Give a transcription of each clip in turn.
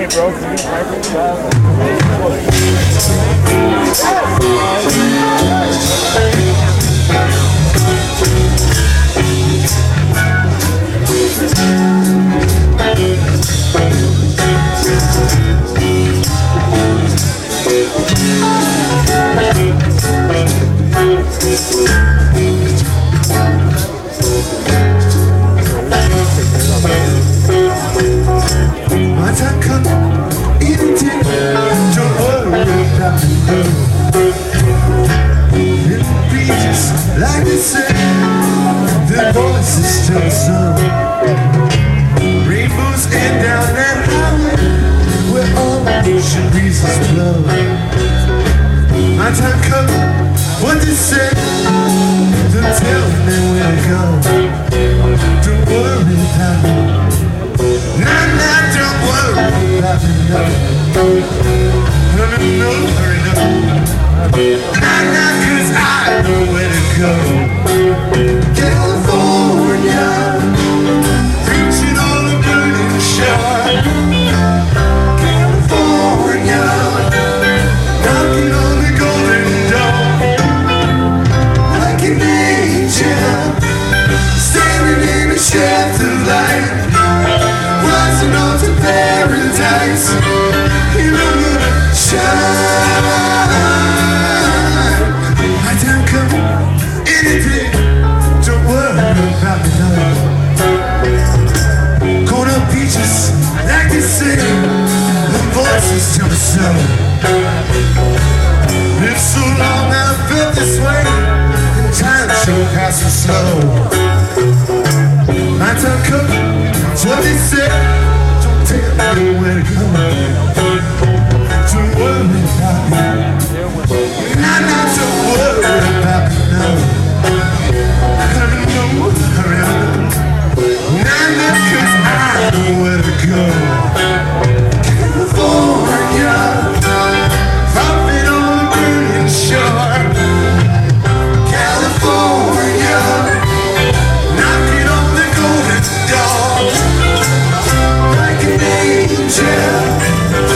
My time come, eat it, don't worry about it. It'll be just like they say, the voice is still the sun. Rainbows end down that highway where all ocean breezes blow. My time come, what they say, don't tell me where to go. Don't worry about it. Nah, don't worry about it, no, hurry, no. Nah, 'cause I know where to go. California, reaching on a burning shore. California, knocking on the golden door. Like an angel, standing in a shaft of light, rising up to paradise, in a shine. My time come, anything, don't worry about the love. Corner beaches, like they say, the voices tell me so. It's so long I've felt this way, and time sure passes slow. My time come, that's what they say, don't tell me where to go. Don't worry about me, nah, don't worry about me, no. Hurry, no, hurry up, nah, 'cause I know where to go. California, dropping on the burning shore. California, knocking on the golden door. Like an angel,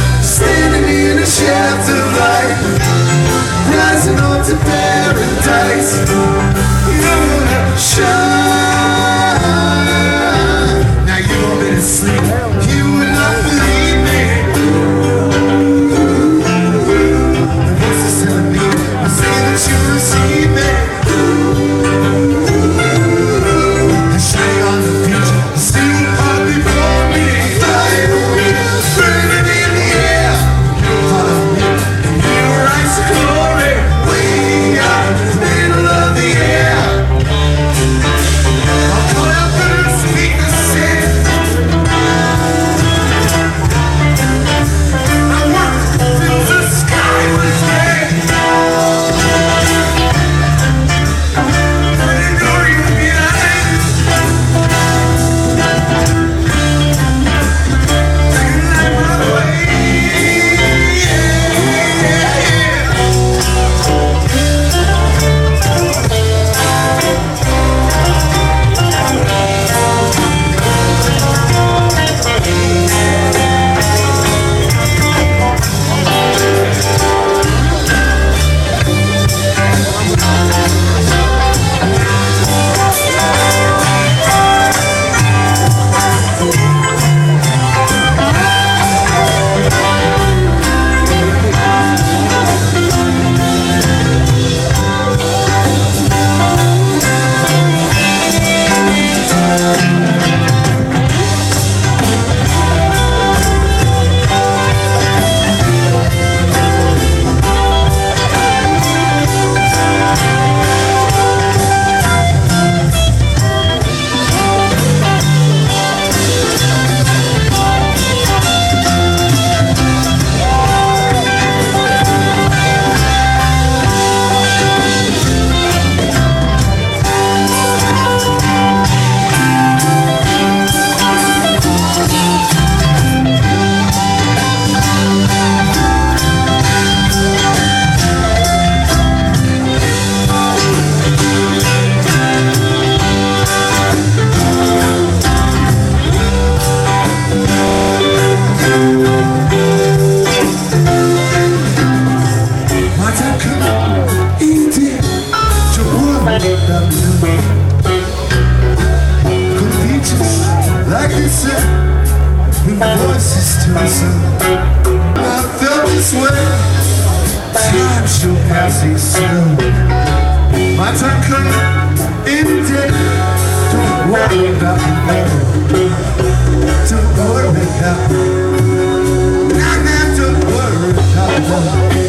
to the sun. I felt this way. Time shall pass these slow. My time coming in the day. Don't worry about me. Don't worry about me. Not have to worry about me.